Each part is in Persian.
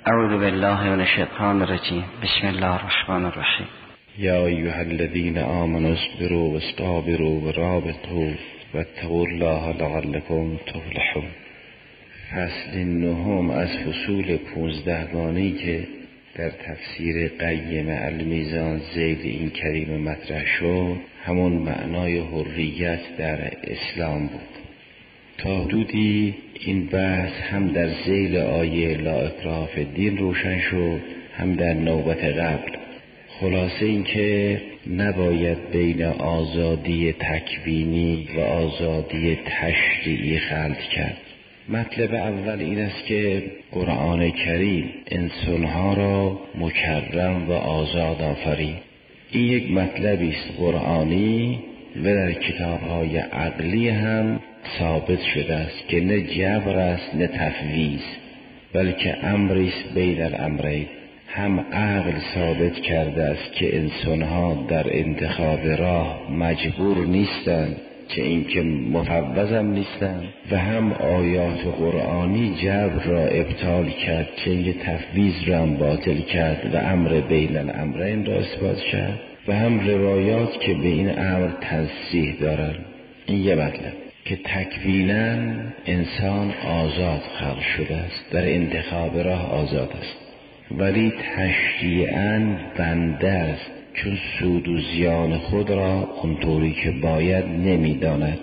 اعوذ بالله من الشیطان الرجیم. بسم الله الرحمن الرحیم. یا ایها الذین آمنوا اصبروا واصطابروا ورابطوا واتقوا الله لعلکم تفلحون. فصل نهم از فصول 15 گانه‌ای که در تفسیر قیم المیزان ذیل این کلمه مطرح شد همون معنای حریت در اسلام بود. تا حدودی این بحث هم در ذیل آیه لا اکراه فی الدین روشن شد، هم در نوبت قبل. خلاصه این که نباید بین آزادی تکوینی و آزادی تشریعی خلط کرد. مطلب اول این است که قرآن کریم انسانها را مکرم و آزاد آفرید. این یک مطلبی است قرآنی و در کتاب‌های عقلی هم ثابت شده است که نه جبر است نه تفویض، بلکه امری است بین الامرین. هم عقل ثابت کرده است که انسانها در انتخاب راه مجبور نیستند، چه اینکه مفوض هم نیستند، و هم آیات قرآنی جبر را ابطال کرد، چه اینکه تفویض را هم باطل کرد و امر بین الامرین را اثبات کرد، و هم روایات که به این امر تصریح دارند. این یه مطلب که تکویناً انسان آزاد خلق شده است، در انتخاب راه آزاد است، ولی تشریعاً بنده است، چون سود و زیان خود را اونطوری که باید نمیداند.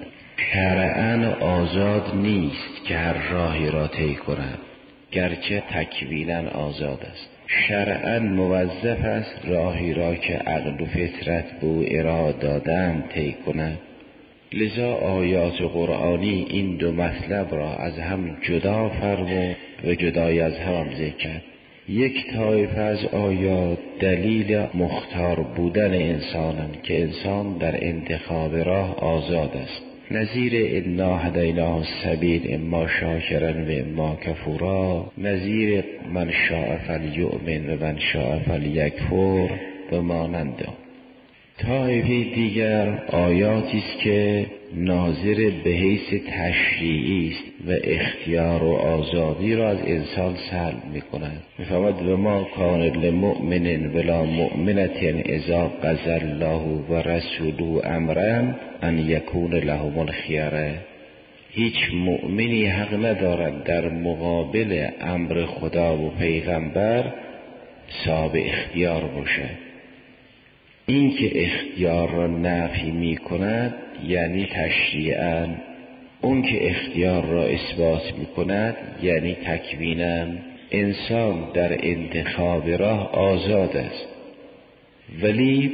شرعاً آزاد نیست که هر راهی را طی کند، گرچه تکویناً آزاد است. شرعاً موظف است راهی را که عقل و فطرت به او اراده دادند طی کند. لذا آیات قرآنی این دو مطلب را از هم جدا فرمود و جدای از هم ذکر کرد. یک طایفه از آیات دلیل مختار بودن انسانند که انسان در انتخاب راه آزاد است، نظیر انا هدیناه السبیل اما شاکرا و اما کفورا، نظیر من شاء فلیؤمن و من شاء فلیکفر و مانند. طایفه دیگر آیاتی است که ناظر به حیث تشریعی است و اختیار و آزادی را از انسان سلب می‌کند. می‌فرماید و ما کان لمؤمن ولا مؤمنة اذا قضى الله و رسوله امرا ان یکون لهم الخیره. هیچ مؤمنی حق ندارد در مقابل امر خدا و پیغمبر صاحب اختیار باشد. این که اختیار را نفی می کند یعنی تشریعاً، اون که اختیار را اثبات می کند یعنی تکویناً. انسان در انتخاب راه آزاد است، ولی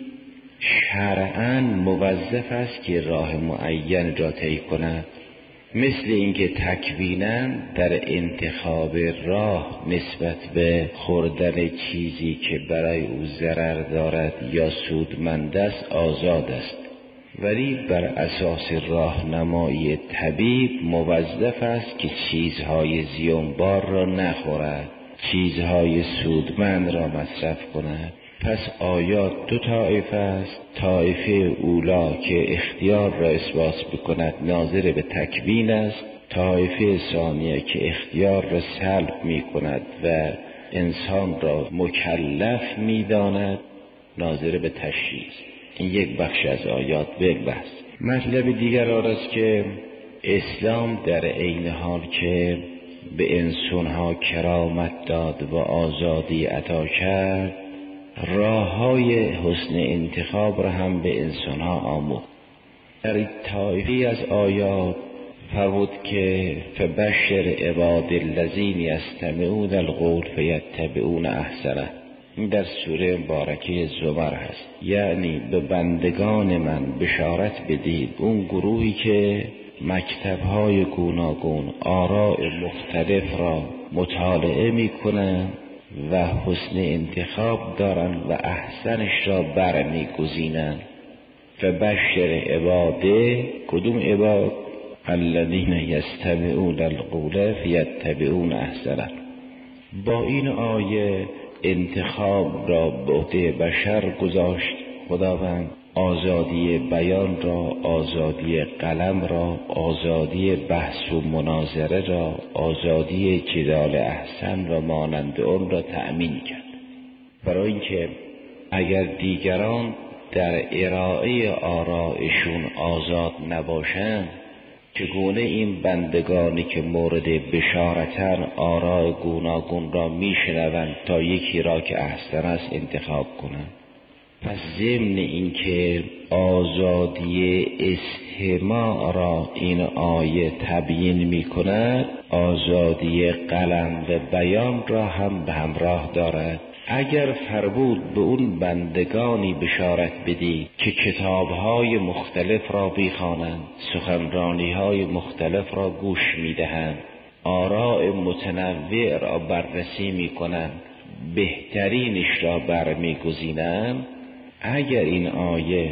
شرعاً موظف است که راه معین را طی کند. مثل اینکه تکویناً در انتخاب راه نسبت به خوردن چیزی که برای او ضرر دارد یا سودمند است آزاد است، ولی بر اساس راهنمایی طبیب موظف است که چیزهای زیانبار را نخورد، چیزهای سودمند را مصرف کند. پس آیات دو طایفه است. طایفه اولا که اختیار را اثبات بکند ناظر به تکوین است، طایفه ثانیه که اختیار را سلب می کند و انسان را مکلف می داند ناظر به تشریع. این یک بخش از آیات به بحث. مطلب دیگر آن است که اسلام در عین حال که به انسانها کرامت داد و آزادی عطا کرد، راه‌های حسن انتخاب را هم به انسانها آموخت. در طایفه از آیات فرمود که فبشر عباد الذین یستمعون القول فیتبعون احسنه. این در سوره مبارکه زمر هست. یعنی به بندگان من بشارت بدید، اون گروهی که مکتب‌های گوناگون آراء مختلف را مطالعه می‌کنند و حسن انتخاب دارند و احسنش را برمی‌گزینند. فبشر عباده، کدوم عباد؟ الذین یستمعون القول فیتبعون احسنه. با این آیه انتخاب را به عهده بشر گذاشت خداوند. آزادی بیان را، آزادی قلم را، آزادی بحث و مناظره را، آزادی جدال احسن و مانند آن را تأمین کرد. برای اینکه اگر دیگران در ارائه آرائشون آزاد نباشند، چگونه این بندگانی که مورد بشارتن آراء گوناگون را میشنوند تا یکی را که احسن است انتخاب کنند؟ پس ضمن اینکه آزادی استماع را این آیه تبیین میکند، آزادی قلم و بیان را هم به همراه دارد. اگر فرمود به اون بندگانی بشارت بدی که کتاب‌های مختلف را بخوانند، سخنرانی‌های مختلف را گوش می‌دهند، آراء متنوع را بررسی می‌کنند، بهترینش را برمی‌گزینند، اگر این آیه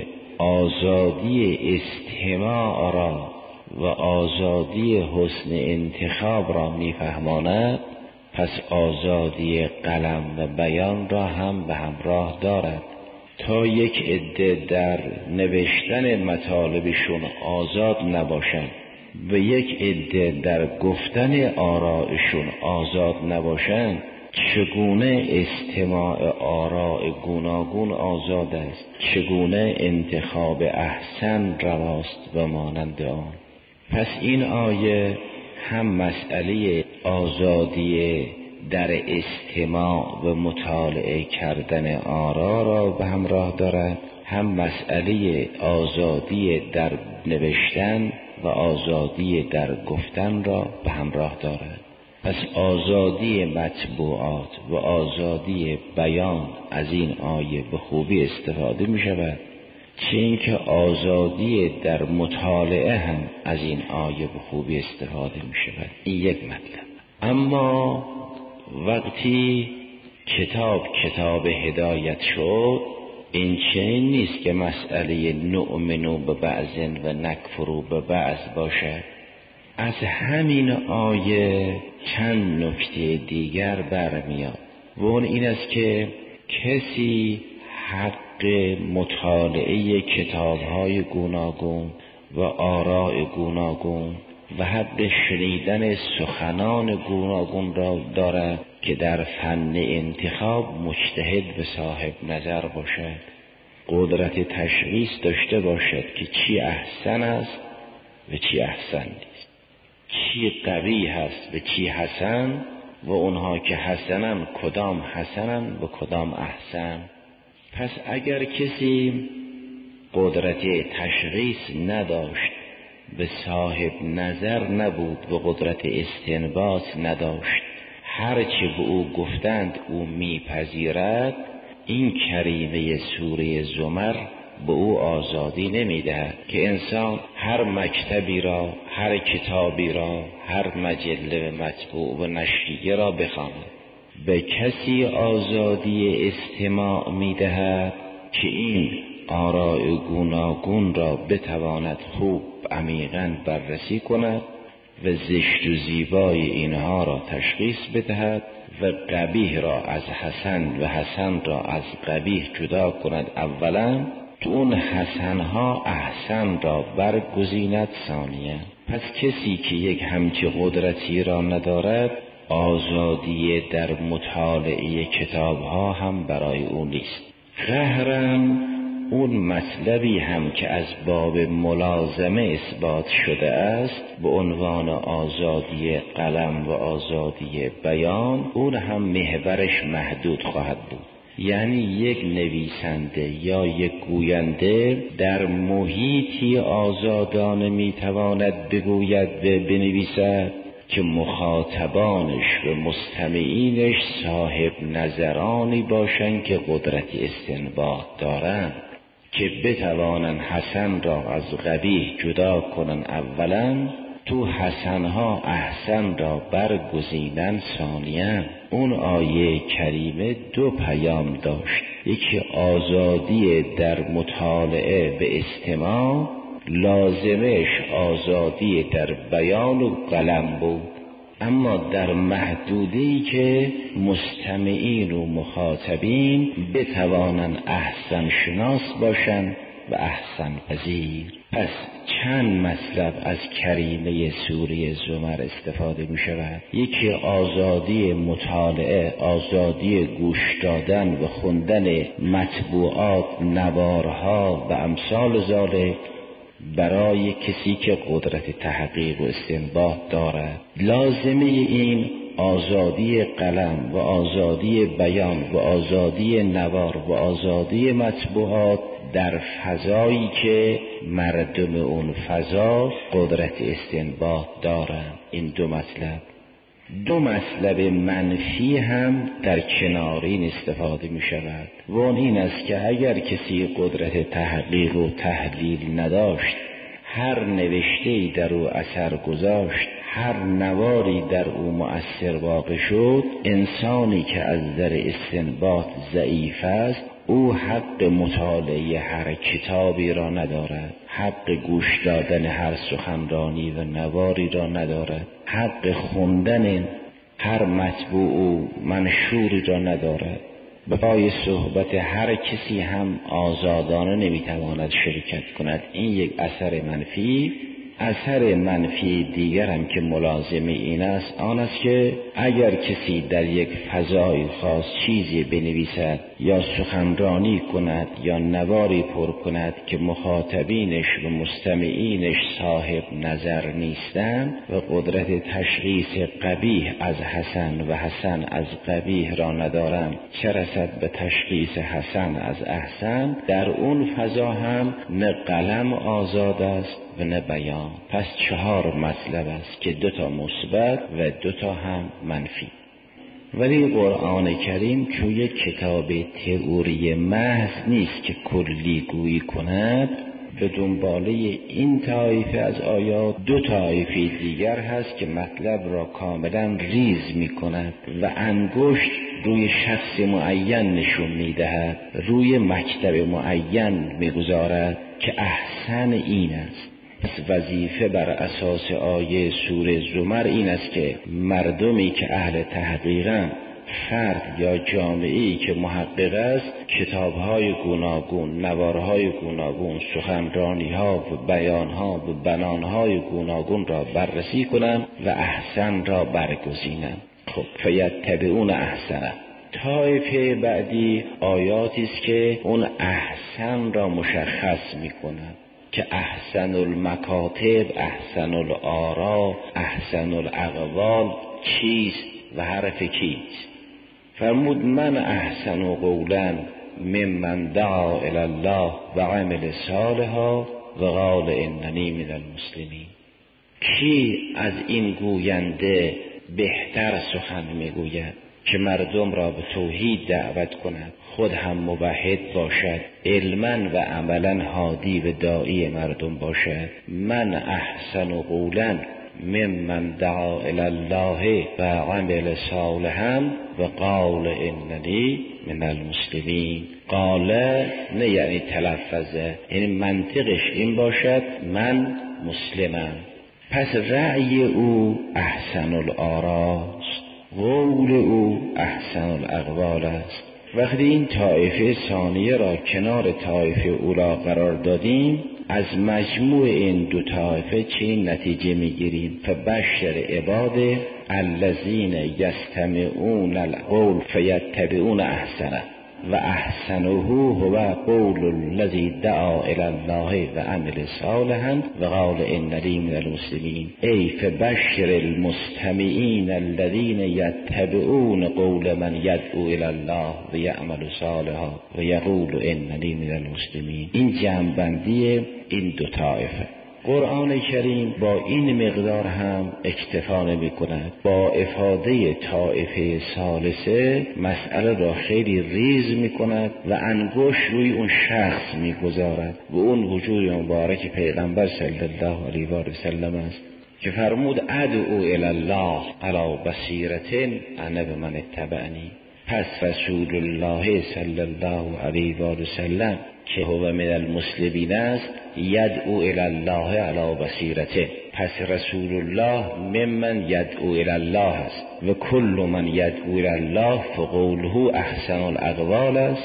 آزادی استماع را و آزادی حسن انتخاب را می‌فهماند، پس آزادی قلم و بیان را هم به همراه دارد. تا یک عده در نوشتن مطالبشون آزاد نباشند و یک عده در گفتن آرائشون آزاد نباشند، چگونه استماع آراء گوناگون آزاد است؟ چگونه انتخاب احسن رواست و مانند آن؟ پس این آیه هم مسئله آزادی در استماع و مطالعه کردن آرا را به همراه دارد، هم مسئله آزادی در نوشتن و آزادی در گفتن را به همراه دارد. پس آزادی مطبوعات و آزادی بیان از این آیه به خوبی استفاده می شود، چه اینکه آزادی در مطالعه هم از این آیه به خوبی استفاده می شود. این یک مطلب. اما وقتی کتاب هدایت شد، این چنین نیست که مسئله نؤمنو به بعضن و نکفرو به بعض باشد. از همین آیه چند نکته دیگر برمیاد و اون این است که کسی حق مطالعه کتاب‌های گوناگون و آراء گوناگون و حق شنیدن سخنان گوناگون را دارد که در فن انتخاب مجتهد و صاحب نظر باشد، قدرت تشخیص داشته باشد که چی احسن است و چی احسن نیست، چی قوی هست و چی حسن و اونها که حسنن کدام حسنن و کدام احسن. پس اگر کسی قدرت تشخیص نداشت، به صاحب نظر نبود و قدرت استنباط نداشت، هرچه به او گفتند او میپذیرد، این کریمه سوره زمر به او آزادی نمیدهد که انسان هر مکتبی را، هر کتابی را، هر مجله مطبوع و نشریه را بخواند. به کسی آزادی استماع میدهد که این آراء گوناگون را بتواند خوب عمیقاً بررسی کند و زشت و زیبای اینها را تشخیص بدهد و قبیح را از حسن و حسن را از قبیح جدا کند اولا، تو اون حسنها احسن را برگزیند ثانیا. پس کسی که یک همچه قدرتی را ندارد، آزادی در مطالعه کتابها هم برای او نیست. قهراً اون مطلبی هم که از باب ملازمه اثبات شده است به عنوان آزادی قلم و آزادی بیان، اون هم محورش محدود خواهد بود. یعنی یک نویسنده یا یک گوینده در محیطی آزادانه میتواند بگوید و بنویسد که مخاطبانش و مستمعینش صاحب نظرانی باشند که قدرت استنباط دارند، که بتوانند حسن را از قبیح جدا کنند اولا، تو حسنها احسن را برگزینند ثانیا. اون آیه کریمه دو پیام داشت، یکی آزادی در مطالعه به استماع، لازمش آزادی در بیان و قلم بود، اما در محدوده‌ای که مستمعین و مخاطبین بتوانند احسن شناس باشند و احسن پذیر. پس چند مطلب از کریمه سوره زمر استفاده می شود. یکی آزادی مطالعه، آزادی گوش دادن و خوندن مطبوعات، نوارها و امثال ذالک برای کسی که قدرت تحقیق و استنباط دارد. لازمه این آزادی قلم و آزادی بیان و آزادی نوار و آزادی مطبوعات در فضایی که مردم اون فضا قدرت استنباط دارند. این دو مطلب منفی هم در کنار این استفاده می شود و این است که اگر کسی قدرت تحقیق و تحلیل نداشت، هر نوشته‌ای در او اثر گذاشت، هر نواری در او مؤثر واقع شد، انسانی که از در استنباط ضعیف است او حق مطالعه هر کتابی را ندارد، حق گوش دادن هر سخنرانی و نواری را ندارد، حق خوندن هر مطبوع و منشوری را ندارد. به پای صحبت هر کسی هم آزادانه نمیتواند شرکت کند. این یک اثر منفی. اثر منفی دیگر هم که ملازم این است آن است که اگر کسی در یک فضای خاص چیزی بنویسد یا سخنرانی کند یا نواری پر کند که مخاطبینش و مستمعینش صاحب نظر نیستند و قدرت تشخیص قبیح از حسن و حسن از قبیح را ندارند، چه رسد به تشخیص حسن از احسن، در اون فضا هم نه قلم آزاد است و نه بیان. پس 4 مطلب است که 2 مثبت و 2 هم منفی. ولی قرآن کریم چون یک کتاب تئوری محض نیست که کلی گویی کند، به دنباله این طایفه از آیات 2 طایفه دیگر هست که مطلب را کاملا ریز می کند و انگشت روی شخص معین نشون می دهد، روی مکتب معین می گذارد که احسن این است. پس وظیفه بر اساس آیه سوره زمر این است که مردمی که اهل تحقیقند، فرد یا جامعه‌ای که محقق است، کتاب‌های گوناگون، نوارهای گوناگون، سخنرانی‌ها و بیان‌ها و بنان‌های گوناگون را بررسی کنند و احسن را برگزینند. خب فیتبعون احسنه. طایفه بعدی آیاتی است که اون احسن را مشخص می‌کند که احسن المکاتب، احسن الآراء، احسن الاقوال چیست و حرف کیست. فرمود من احسن قولا ممن دعا الی الله و عمل صالحا و قال اننی من المسلمین. کی از این گوینده بهتر سخن میگوید که مردم را به توحید دعوت کند، خود هم موحد باشد، علما و عملا هادی و داعی مردم باشد. من احسن قولا ممن دعا الی الله و عمل صالحا و قال اننی من المسلمین. قال نه یعنی تلفظه، یعنی منطقش این باشد من مسلمم. پس رأی او احسن الآراست، قول او احسن الاقوال است. وقتی این طایفه ثانیه را کنار طایفه اولا قرار دادیم، از مجموع این 2 طایفه چه نتیجه میگیریم؟ فبشر عباد الذین یستمعون القول فیتبعون احسنه و احسنه هو قول الذی دعا الی الله و عمل صالحا و قال اننی من المسلمین. ای فبشر المستمعین الذین یتبعون قول من یدعو الی الله و یعمل صالحا و یقول اننی من المسلمین. این جمع‌بندی این 2 طایفه. قرآن کریم با این مقدار هم اکتفا نمی کند. با افاده طایفه ثالثه مسئله را خیلی ریز می کند و انگشت روی اون شخص می گذارد و اون وجود مبارک پیغمبر صلی الله علیه و سلم است که فرمود ادعو الی الله علی بصیرة انا و من اتبعنی. پس رسول الله صلی الله علیه و سلم که هو من المسلمین است، یدعو الی الله علی بصیرته. پس رسول الله ممن یدعو الی الله است و کل من یدعو الی الله فقوله احسن الاقوال است.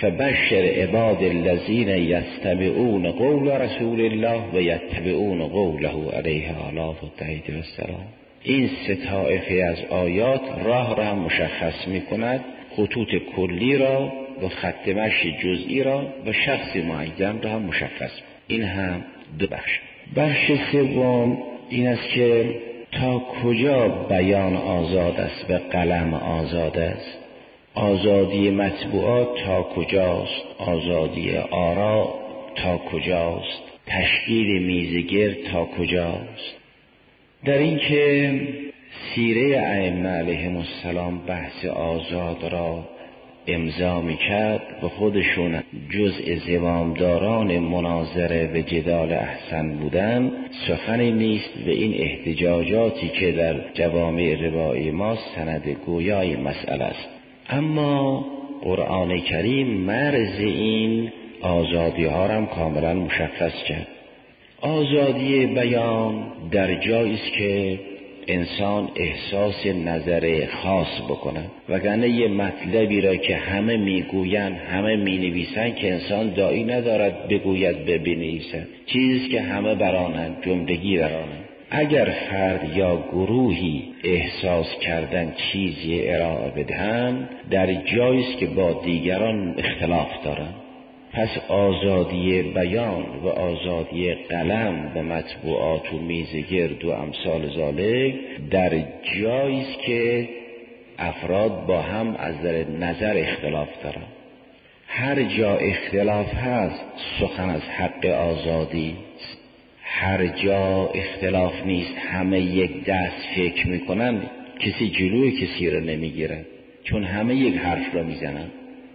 فبشر عباد الذین یستمعون قول رسول الله و یتبعون قوله علیه آلاف التحیید و السلام. این سه طایفه از آیات راه را مشخص می کند، خطوط کلی را و خط مشی جزئی را و شخص معین را هم مشخص. این هم دو بخش. بخش سوم این است که تا کجا بیان آزاد است و قلم آزاد است. آزادی مطبوعات تا کجاست، آزادی آرا تا کجاست، تشکیل میزگرد تا کجاست. در این که سیره ائمه علیهم السلام بحث آزاد را امضا میکرد و خودشون جزء زمامداران مناظره و جدال احسن بودن، سخنی نیست و این احتجاجاتی که در جوامع روایی ما سند گویای مسئله است. اما قرآن کریم مرز این آزادی ها را هم کاملا مشخص کرد. آزادی بیان در جایی است که انسان احساس نظر خاص بکنه، وگرنه یه مطلبی را که همه میگوین همه مینویسن که انسان داعی ندارد بگوید بنویسد، چیزی که همه برانند، جملگی برانند. اگر فرد یا گروهی احساس کردن چیزی ارائه بدهند، در جایی است که با دیگران اختلاف دارند. پس آزادی بیان و آزادی قلم و مطبوعات و میزگرد و امثال ذالک در جایی است که افراد با هم از نظر اختلاف دارند. هر جا اختلاف هست سخن از حق آزادی است. هر جا اختلاف نیست همه یک دست فکر میکنن، کسی جلوی کسی را نمیگیرد، چون همه یک حرف را میزنن.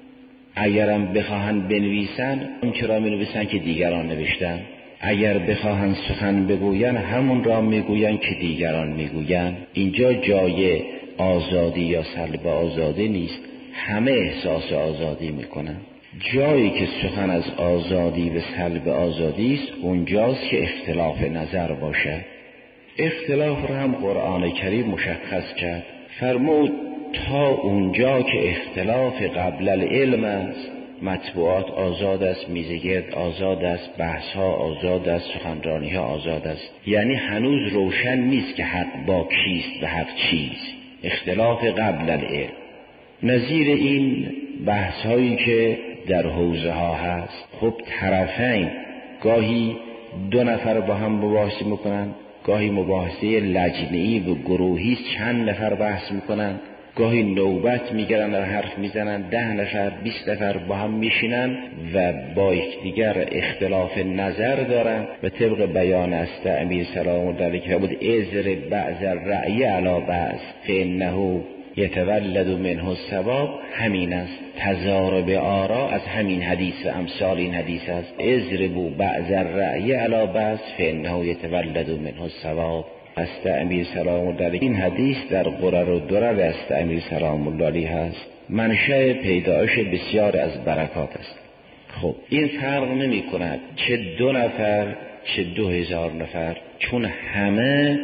اگرم بخواهند بنویسن اون چرا می‌نویسن که دیگران نوشتن، اگر بخواهند سخن بگوین همون را میگوین که دیگران میگوین. اینجا جای آزادی یا سلب آزادی نیست، همه احساس آزادی میکنن. جایی که سخن از آزادی و سلب آزادی است اونجاست که اختلاف نظر باشد. اختلاف را هم قرآن کریم مشخص کرد، فرمود تا اونجا که اختلاف قبل العلم است، مطبوعات آزاد است، میزگرد آزاد است، بحث ها آزاد است، سخنرانی ها آزاد است. یعنی هنوز روشن نیست که حق با کیست و حق چیست. اختلاف قبل العلم. نظیر این بحث هایی که در حوزه ها هست، خب طرفین گاهی دو نفر با هم مباحثه میکنن، گاهی مباحثه لجنه‌ای و گروهی چند نفر بحث میکنن، گاهی نوبت میگیرن و حرف میزنن، 10 نفر 20 نفر با هم میشینن و با یکدیگر اختلاف نظر دارن و طبق بیان است امیر سلام الله علیه که بود ازر بعض الرأی علی بعض فانه یتولد منه الثواب. همین است، تضارب آرا از همین حدیث و امثال این حدیث است. اضربوا بعض الرأی علی بعض فانه یتولد منه الثواب. است امیر سلام الله علیه این حدیث در غرر و درر است امیر سلام الله علیه هست، منشأ پیدایش بسیار از برکات است. خب این فرق نمی کند چه 2 نفر چه 2000 نفر، چون همه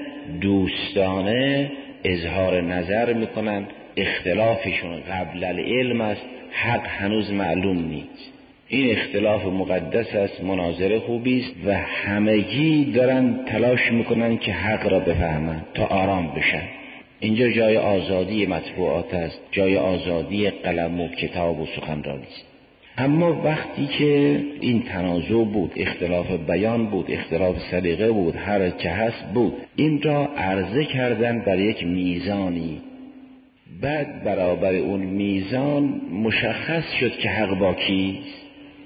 دوستانه اظهار نظر میکنند، اختلافشون قبل العلم است، حق هنوز معلوم نیست. این اختلاف مقدس است، مناظره خوبی است و همگی دارن تلاش میکنن که حق را بفهمند تا آرام بشن. اینجا جای آزادی مطبوعات است، جای آزادی قلم و کتاب و سخنرانی است. اما وقتی که این تنازع بود، اختلاف بیان بود، اختلاف سلیقه بود، هر چه هست بود، این را عرضه کردن بر یک میزانی، بعد برابر اون میزان مشخص شد که حق با کیست.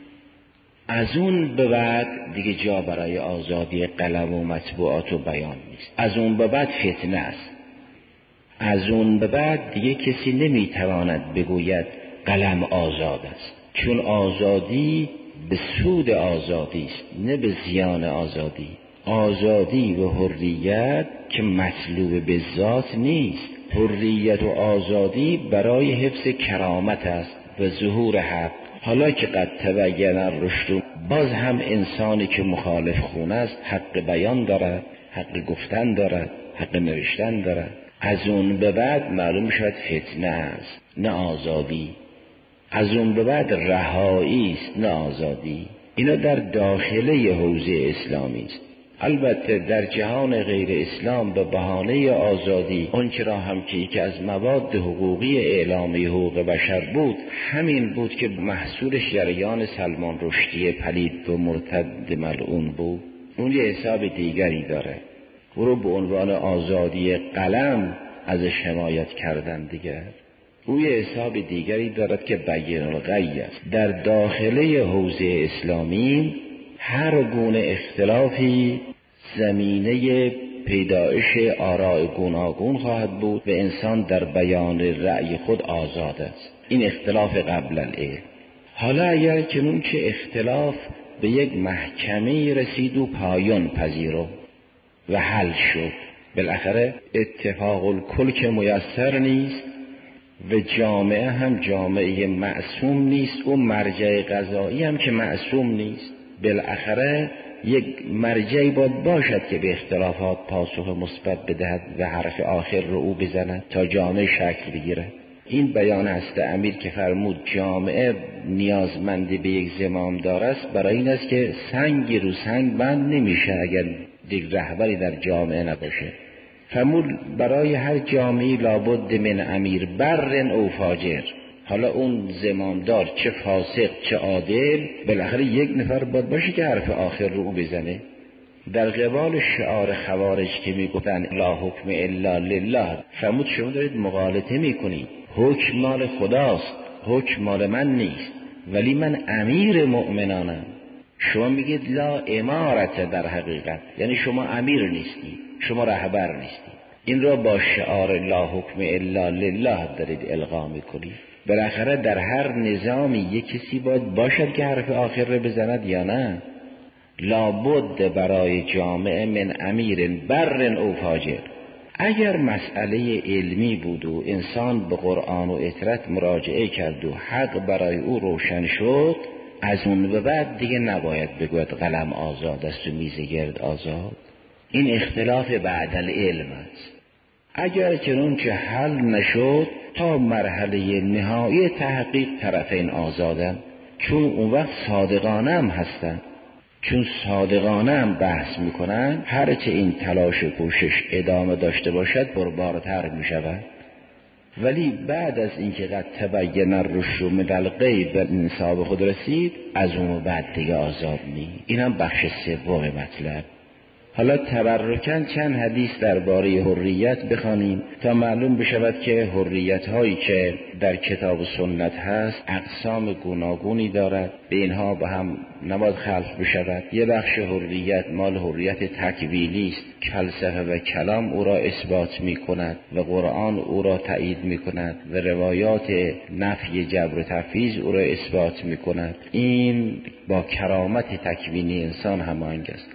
از اون به بعد دیگه جا برای آزادی قلم و مطبوعات و بیان نیست. از اون به بعد فتنه است. از اون به بعد دیگه کسی نمیتواند بگوید قلم آزاد است، چون آزادی به سود آزادی است، نه به زیان آزادی. آزادی و حریت که مطلوب به ذات نیست. حریت و آزادی برای حفظ کرامت است و ظهور حق. حالا که قد تبین الرشد، باز هم انسانی که مخالف خون است حق بیان دارد، حق گفتن دارد، حق نوشتن دارد. از اون به بعد معلوم شد فتنه است، نه آزادی. از اون به بعد رهایی است نه آزادی. اینا در داخله حوزه اسلامی است. البته در جهان غیر اسلام به بهانه آزادی اونچه را هم که از مواد حقوقی اعلامیه حقوق بشر بود همین بود که محصول جریان سلمان رشدی پلید و مرتد ملعون بود، اون یه حساب دیگری داره، او رو به عنوان آزادی قلم ازش حمایت کردن دیگر. او یه حساب دیگری دارد که بین الغی است. در داخله حوزه اسلامی هر گونه اختلافی زمینه پیدایش آراء گوناگون خواهد بود و انسان در بیان رأی خود آزاد است. این اختلاف قبل العلم. حالا اگر کنون که اختلاف به یک محکمه رسید و پایان پذیرفت و حل شد، بالاخره اتفاق الکل که میسر نیست و جامعه هم جامعه معصوم نیست و مرجع قضایی هم که معصوم نیست، بالاخره یک مرجعی باید باشد که به اختلافات پاسخ مثبت بدهد و حرف آخر رو او بزند تا جامعه شکل بگیره. این بیان است امیر که فرمود جامعه نیازمندی به یک زمامدار است، برای این است که سنگی رو سنگ بند نمیشه اگر یک رهبری در جامعه نباشه. فرمود برای هر جامعه لابد من امیر بر او فاجر. حالا اون زمامدار چه فاسق چه عادل، بالاخره یک نفر باید باشه که حرف آخر رو بزنه. در قبال شعار خوارج که میگفتن لا حکم الا لله، فرمود شما دارید مغالطه میکنید. حکم مال خداست، حکم مال من نیست، ولی من امیر مؤمنانم. شما میگید لا امارت، در حقیقت یعنی شما امیر نیستی، شما رهبر نیستی. این را با شعار لا حکم الا لله دارید القا میکنید. بالاخره در هر نظامی یک کسی باید باشد که حرف آخر رو بزند یا نه؟ لابد برای جامعه من امیر بر او فاجر. اگر مسئله علمی بود و انسان به قرآن و اطرت مراجعه کرد و حق برای او روشن شد، از اون به بعد دیگه نباید بگوید قلم آزاد است و میز گرد آزاد. این اختلاف بعد العلم است. اگر چنون که حل نشد تا مرحله نهایی تحقیق طرفین آزادن، چون اون وقت صادقانه هم هستن، چون صادقانه هم بحث میکنن، هرچه این تلاش و کوشش ادامه داشته باشد پربارتر میشود. ولی بعد از اینکه قد تبین الرشد من الغی به نصاب خود رسید، از اون بعد دیگه آزاد نیست. این هم بخش سوم مطلب. حالا تبرکاً چند حدیث درباره حریت بخوانیم تا معلوم بشود که حریت هایی که در کتاب و سنت هست اقسام گوناگونی دارد، به اینها با هم نباید خلط بشود. یه بخش حریت مال حریت تکوینی است، فلسفه و کلام او را اثبات می کند و قرآن او را تایید می کند و روایات نفی جبر و تفویض او را اثبات می کند. این با کرامت تکوینی انسان هماهنگ است.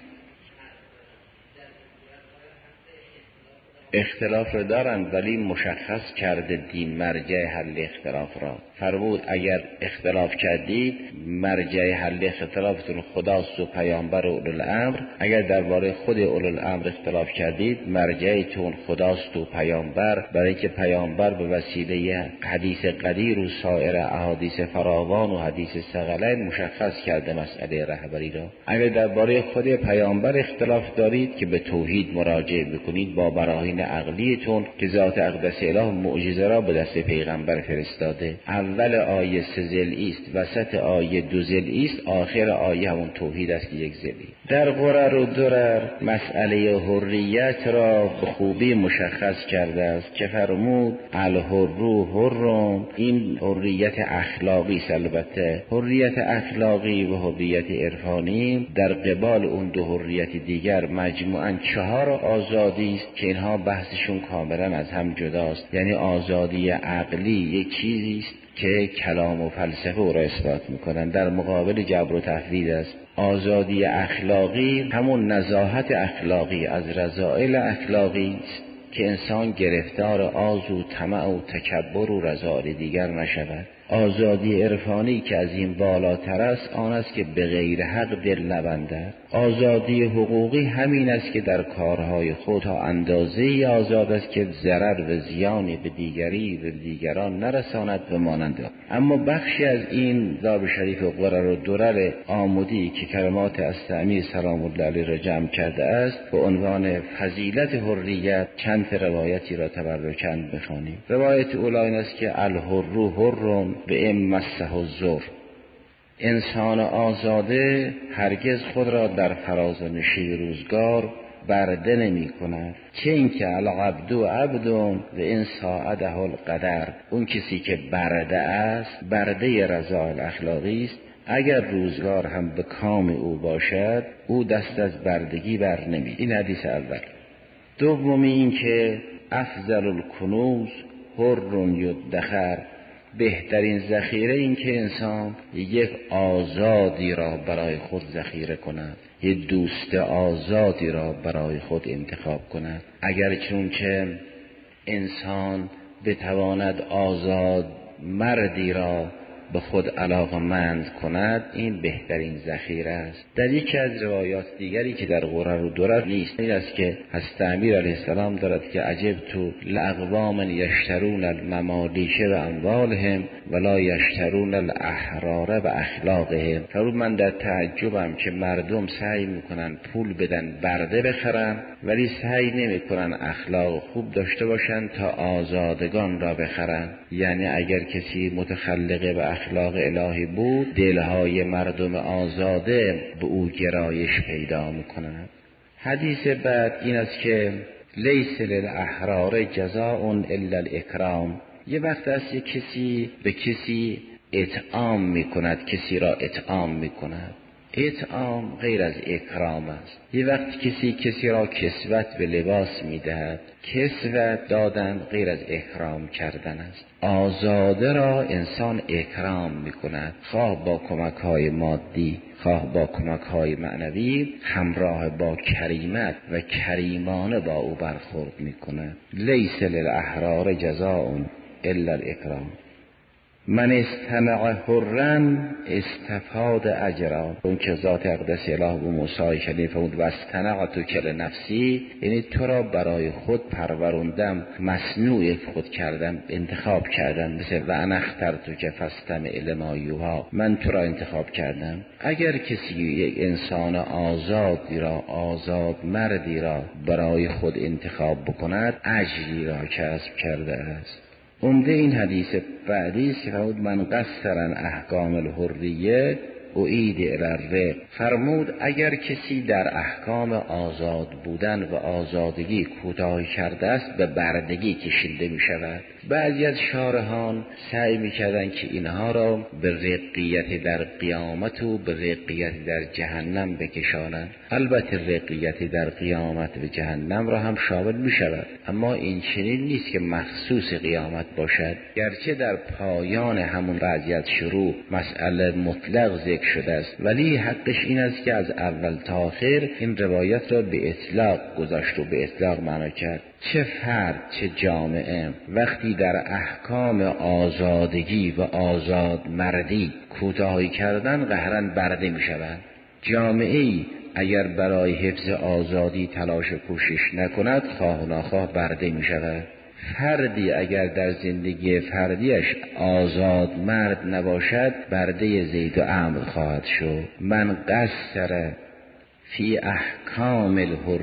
اختلاف را دارند ولی مشخص کرده دین مرجع حل اختلاف را. فرمود اگر اختلاف کردید مرجع حل اختلافتون خداست و پیامبر و اولوالامر. اگر درباره خود اولوالامر اختلاف کردید مرجعتون خداست و پیامبر، برای اینکه پیامبر به وسیله حدیث قدیر و سایر احادیث فراوان و حدیث ثقلین مشخص کرده مسئله رهبری را. اگر درباره خود پیامبر اختلاف دارید که به توحید مراجعه بکنید با براهین عقلیتون که ذات اقدس اله معجزه را به دست پیغمبر فرستاده. اول آیه 3 ضلعی است، وسط آیه 2 ضلعی است، آخر آیه همون توحید است 1 ضلعی. در غرر و درر مسئله حریت را به خوبی مشخص کرده است که فرمود الحر حرم. این حریت اخلاقی است. البته حریت اخلاقی و حریت عرفانی در قبال اون دو حریت دیگر مجموعاً 4 آزادی است که اینها بحثشون کاملا از هم جداست. یعنی آزادی عقلی یک چیزی است که کلام و فلسفه او را اثبات میکنن، در مقابل جبر و تفویض است. آزادی اخلاقی همون نزاهت اخلاقی از رذائل اخلاقی است که انسان گرفتار آز و طمع و تکبر و رذائل دیگر نشود. آزادی عرفانی که از این بالاتر است آن است که به غیر حق دل نبندد. آزادی حقوقی همین است که در کارهای خود تا اندازه‌ای آزاد است که ضرر و زیانی به دیگری و دیگران نرساند و مانند. اما بخشی از این کتاب شریف قرر و درر آمودی که کلمات استعمیر سلام الله علیه را جمع کرده است به عنوان فضیلت حریت چند روایتی را تبرکاً بخوانیم. روایت اولی این است که الحر حر به ام مسه الضر. انسان آزاده هرگز خود را در فراز و نشیب روزگار برده نمی کند، چه اینکه العبد عبد و این ساعده القدر. اون کسی که برده است، برده رذائل اخلاقی است، اگر روزگار هم به کام او باشد او دست از بردگی بر نمی. این حدیث اول. دومی این که افضل الکنوز حر یدخر. بهترین ذخیره این که انسان یک آزادی را برای خود ذخیره کند، یک دوست آزادی را برای خود انتخاب کند. اگر چونچه انسان بتواند آزاد مردی را به خود علاقمند کند این بهترین ذخیره است. در یکی از روایات دیگری که در قرر و درر نیست این است که حضرت امیر علیه السلام دارد که عجبت لاقوام یشترون الممالیک و اموالهم ولا یشترون الاحرار و اخلاقهم. فرمود من در تعجبم که مردم سعی میکنن پول بدن برده بخرن ولی سعی نمیکنن اخلاق خوب داشته باشن تا آزادگان را بخرن. یعنی اگر کسی متخلقه و اخلاق الهی بود دلهای مردم آزاده به او گرایش پیدا میکنند. حدیث بعد این است که لیس للاحرار جزاء الا الاکرام. یه وقت است یک کسی به کسی اطعام میکند، کسی را اطعام میکند. اطعام غیر از اکرام است. یه وقت کسی را کسوت به لباس میدهد. کسوت دادن غیر از اکرام کردن است. آزاده را انسان اکرام میکند، خواه با کمک‌های مادی خواه با کمک‌های معنوی، همراه با کریمت و کریمانه با او برخورد میکند. لیس للاحرار جزاء الا الاکرام. من استمع حرا استفاد اجرا. اون که ذات اقدس اله و موسی کلیم فرمود و استنعت کل نفسی، یعنی تو را برای خود پروروندم، مصنوع خود کردم، انتخاب کردم. مثل و انا اخترتک فاستمع لما یوحی، من تو را انتخاب کردم. اگر کسی یک انسان آزادی را، آزاد مردی را برای خود انتخاب بکند اجری را کسب کرده است. عمده این حدیث بعدی است که فرمود من قصرن احکام الحریه اعید الی الرق. فرمود اگر کسی در احکام آزاد بودن و آزادگی کوتاهی کرده است به بردگی کشیده می شود. بعضی از شارحان سعی می کردن که اینها را به رقیت در قیامت و به رقیت در جهنم بکشانند. البته رقیت در قیامت و جهنم را هم شامل می شود، اما این چنین نیست که مخصوص قیامت باشد. گرچه در پایان همون وضعیت شروع مسئله مطلق ذکر شده است، ولی حقش این است که از اول تا آخر این روایت را به اطلاق گذاشت و به اطلاق معنا کرد. چه فرد چه جامعه وقتی در احکام آزادگی و آزاد مردی کوتاهی کردن قهراً برده می شوند. جامعه‌ای اگر برای حفظ آزادی تلاش و کوشش نکند خواه و ناخواه برده می شود. فردی اگر در زندگی فردیش آزاد مرد نباشد برده زید و عمرو خواهد شد. من قصر فی احکام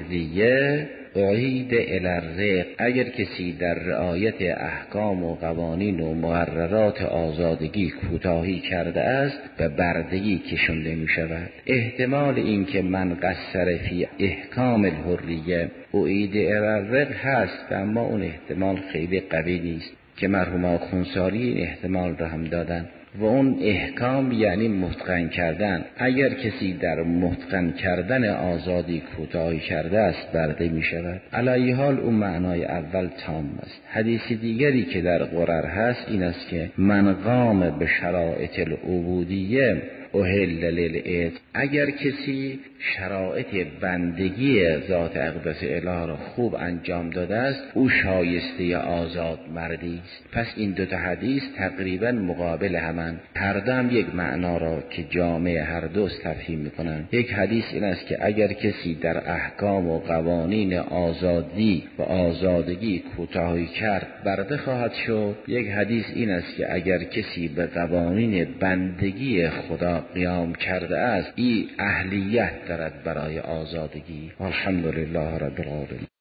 الحریه اعید الی الرق. اگر کسی در رعایت احکام و قوانین و مقررات آزادگی کوتاهی کرده است به بردگی کشنده می شود. احتمال این که من قصر فی احکام الحریه اعید الی الرق هست، اما اون احتمال خیلی قوی نیست که مرحوم خونساری این احتمال را هم دادن. و اون احکام یعنی متقن کردن. اگر کسی در متقن کردن آزادی کوتاهی کرده است برده می شود. علی حال اون معنای اول تام است. حدیث دیگری که در قرر هست این است که من قام به شرایط العبودیه اهل للعتق. اگر کسی شرایط بندگی ذات اقدس اله را خوب انجام داده است او شایسته آزاد مردی است. پس این دو تا حدیث تقریبا مقابل همند، هر دو هم یک معنا را که جامع هر دو تفهیم میکنند. یک حدیث این است که اگر کسی در احکام و قوانین آزادی و آزادگی کوتاهی کرد برده خواهد شد. یک حدیث این است که اگر کسی به قوانین بندگی خدا قیام کرده است این اهلیت دارد برای آزادگی. الحمدلله رب العالمین.